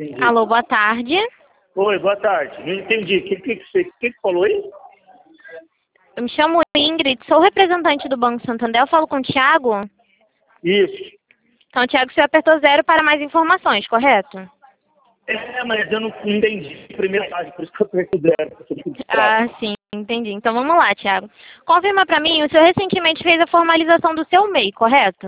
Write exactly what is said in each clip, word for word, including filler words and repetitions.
entendi. Alô, boa tarde. Oi, boa tarde. Não entendi. O que, que, que, você- que, que falou aí? Eu me chamo Ingrid, sou representante do Banco Santander. Eu falo com o Thiago. Isso. Então, Thiago, você apertou zero para mais informações, correto? É, mas eu não entendi a primeira parte, por isso que eu perdi zero. Ah, sim, entendi. Então, vamos lá, Thiago. Confirma para mim, o senhor recentemente fez a formalização do seu M E I, correto?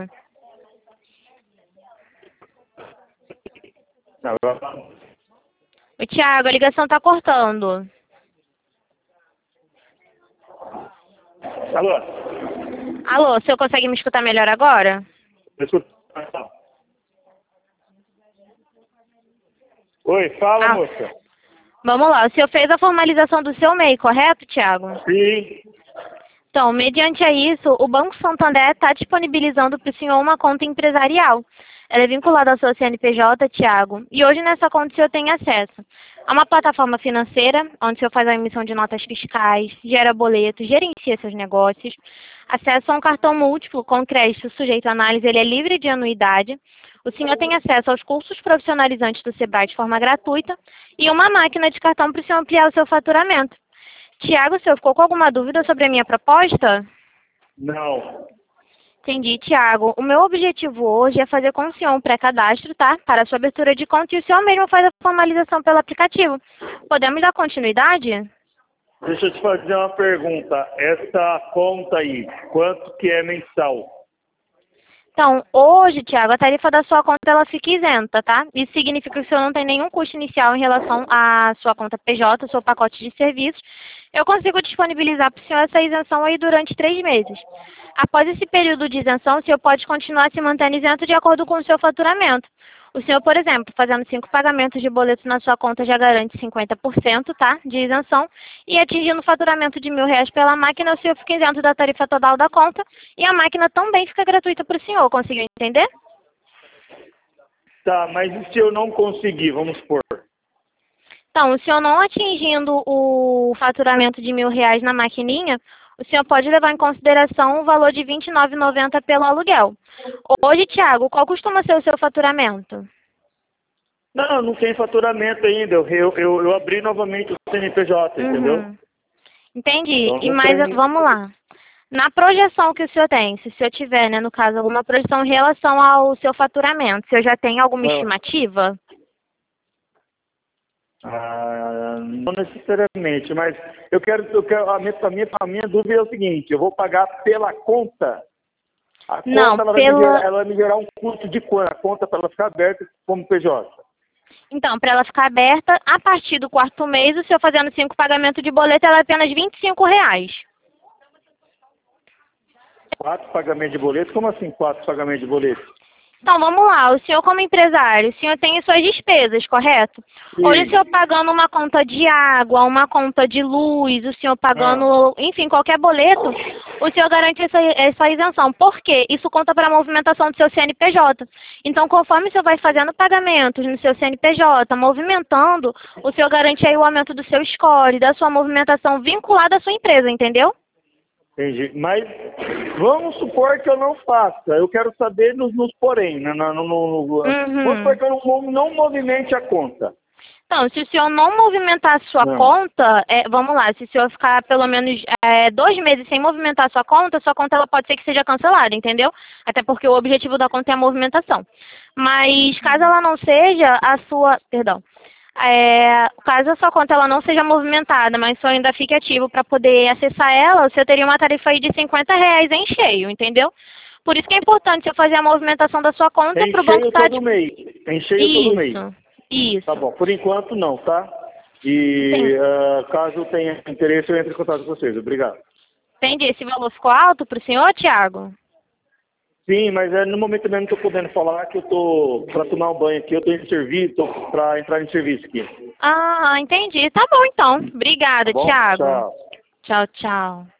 Não, eu- O Thiago, a ligação está cortando. Alô? Alô, o senhor consegue me escutar melhor agora? Escuta. Oi, fala, Ah, moça. vamos lá, o senhor fez a formalização do seu M E I, correto, Thiago? Sim. Então, mediante a isso, o Banco Santander está disponibilizando para o senhor uma conta empresarial. Ela é vinculada ao seu C N P J, Thiago, e hoje nessa conta o senhor tem acesso a uma plataforma financeira, onde o senhor faz a emissão de notas fiscais, gera boletos, gerencia seus negócios, acesso a um cartão múltiplo com crédito sujeito à análise, ele é livre de anuidade. O senhor tem acesso aos cursos profissionalizantes do Sebrae de forma gratuita e uma máquina de cartão para o senhor ampliar o seu faturamento. Tiago, o senhor ficou com alguma dúvida sobre a minha proposta? Não. Entendi, Tiago. O meu objetivo hoje é fazer com o senhor um pré-cadastro, tá? Para a sua abertura de conta e o senhor mesmo faz a formalização pelo aplicativo. Podemos dar continuidade? Deixa eu te fazer uma pergunta. Essa conta aí, quanto que é mensal? Então, hoje, Tiago, a tarifa da sua conta ela fica isenta, tá? Isso significa que o senhor não tem nenhum custo inicial em relação à sua conta P J, seu pacote de serviços. Eu consigo disponibilizar para o senhor essa isenção aí durante três meses. Após esse período de isenção, o senhor pode continuar se mantendo isento de acordo com o seu faturamento. O senhor, por exemplo, fazendo cinco pagamentos de boletos na sua conta já garante cinquenta por cento, tá, de isenção. E atingindo o faturamento de mil reais pela máquina, o senhor fica isento da tarifa total da conta. E a máquina também fica gratuita para o senhor. Conseguiu entender? Tá, mas e se eu não conseguir, vamos supor? Então, o senhor não atingindo o faturamento de mil reais na maquininha, o senhor pode levar em consideração o valor de vinte e nove reais e noventa centavos pelo aluguel. Hoje, Thiago, qual costuma ser o seu faturamento? Não, não tem faturamento ainda. Eu, eu, eu, eu abri novamente o C N P J, entendeu? Uhum. Entendi. Então, E não mais, tem- vamos lá. Na projeção que o senhor tem, se o senhor tiver, né, no caso, alguma projeção em relação ao seu faturamento, o senhor já tem alguma Ah. estimativa? Ah, não necessariamente, mas eu quero, eu quero a, minha, a, minha, a minha dúvida é o seguinte, eu vou pagar pela conta. A conta Não, ela, vai pela- me gerar, ela vai me gerar um custo de quanto? A conta para ela ficar aberta como P J. Então, para ela ficar aberta, a partir do quarto mês, o senhor fazendo cinco pagamentos de boleto, ela é apenas vinte e cinco reais. Quatro pagamentos de boleto? Como assim quatro pagamentos de boleto? Então, vamos lá. O senhor, como empresário, o senhor tem as suas despesas, correto? Sim. Hoje, o senhor pagando uma conta de água, uma conta de luz, o senhor pagando, enfim, qualquer boleto, o senhor garante essa, essa isenção. Por quê? Isso conta para a movimentação do seu C N P J. Então, conforme o senhor vai fazendo pagamentos no seu C N P J, movimentando, o senhor garante aí o aumento do seu score, da sua movimentação vinculada à sua empresa, entendeu? Entendi. Mas vamos supor que eu não faça. Eu quero saber nos, nos porém. né, No, no, no, no- Uhum. Vamos supor que eu não, não movimente a conta. Então, se o senhor não movimentar a sua Não. conta, é, vamos lá, se o senhor ficar pelo menos é, dois meses sem movimentar a sua conta, sua conta ela pode ser que seja cancelada, entendeu? Até porque o objetivo da conta é a movimentação. Mas caso ela não seja, a sua, perdão, é, caso a sua conta ela não seja movimentada, mas só ainda fique ativo para poder acessar ela, você teria uma tarifa aí de cinquenta reais em cheio, entendeu? Por isso que é importante você fazer a movimentação da sua conta Tem para o banco cheio estar... todo mês. Tem cheio todo mês. Isso, isso. Tá bom. Por enquanto não, tá? E Sim. ah, caso tenha interesse, eu entre em contato com vocês. Obrigado. Entendi. Esse valor ficou alto para o senhor, Thiago? Sim, mas é, no momento também não estou podendo falar que eu tô para tomar um banho aqui, eu estou em serviço, tô para entrar em serviço aqui. Ah, entendi. Tá bom, então. Obrigada, Tá bom? Thiago. Tchau. Tchau, tchau.